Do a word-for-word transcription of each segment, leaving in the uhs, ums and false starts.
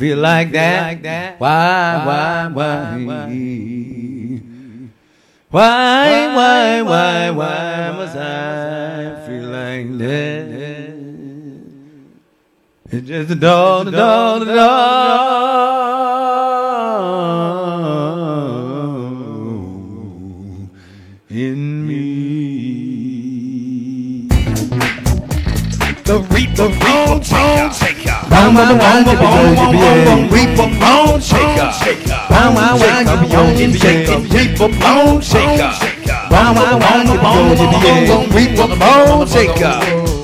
feel like that? Why, why, why? Why, why, why, why must I feel like that? It's just the dog, the dog, the dog in me. The Reaper Bone Shaker. Bow, wow, wow, yippee, yippee, Reaper Bone Shaker. bow, wow, wow, yippee, yippee, Reaper Bone Shaker. bow, wow, wow, yippee, yippee, Reaper Bone Shaker.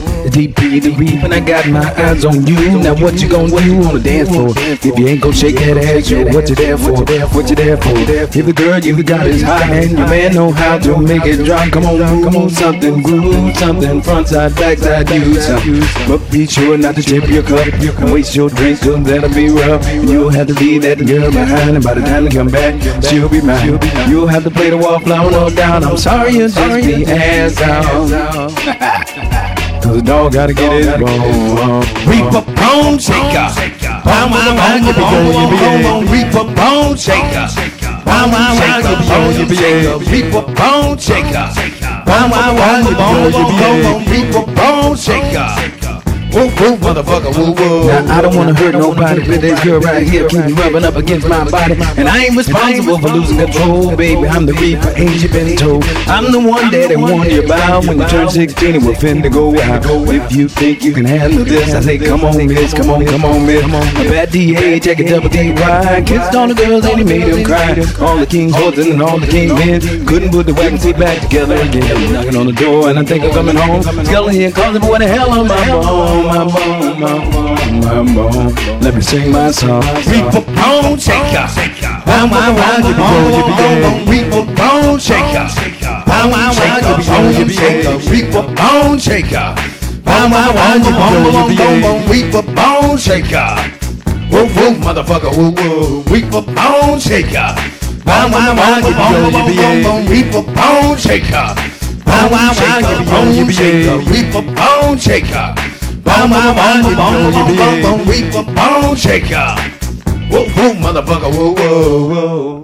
D P the Reap and I got my eyes on you. Now what you gonna do on the dance floor? If you ain't gon' shake that ass, yo, what you there for? What you there for? If the girl you got is hot and your man know how to make it drop, come on, come on, something groove, something front side, back side, do something. But be sure not to tip your cup and waste your drink, cause that'll be rough. You'll have to leave that girl behind, and by the time you come back, she'll be mine. You'll have to play the wallflower no down. I'm sorry you just be ass out. Cause the dog gotta get it wrong. Reaper Bone Shaker. Bow, wow, wow, yippee, yippee, Reaper Bone Shaker. Bow, wow, wow, yippee, yippee, Reaper Bone Shaker. Bow, wow, wow, yippee, Reaper Bone Shaker. Woo, woo, motherfucker, woo, woo. Now I don't wanna hurt nobody, but this girl right here keeps rubbing up against my body, and I ain't responsible for losing control, baby. I'm the Reaper, ain't you been told? I'm the one that they warned you about when you turn sixteen and we're finna go out. If you think you can handle this, I say come on, miss, come on, come on, miss. A bad D A, check a double D Y, kissed all the girls and he made them cry. All the king's horses and all the king men couldn't put the wagon seat back together again. Knocking on the door and I think I'm coming home. Skelly here calling me, what the hell am I on? My bone, my bone, my bone. Let me sing my song. Reaper Bone Shaker. Bow, wow, wow, yippee, yippee, Reaper Bone Shaker. Bow, wow, wow, yippee, yippee, Reaper Bone Shaker. Bow, wow, wow, yippee, Reaper Bone Shaker. Woo, woo, motherfucker, woo, woo, Reaper Bone Shaker. Bow, wow, wow, yippee, Reaper Bone Shaker. Bow, wow, wow, yippee, Reaper Bone Shaker. Bow, wow, wow, yippee, Reaper Bone Shaker. Woo, woo, motherfucker, woo, woo, woo.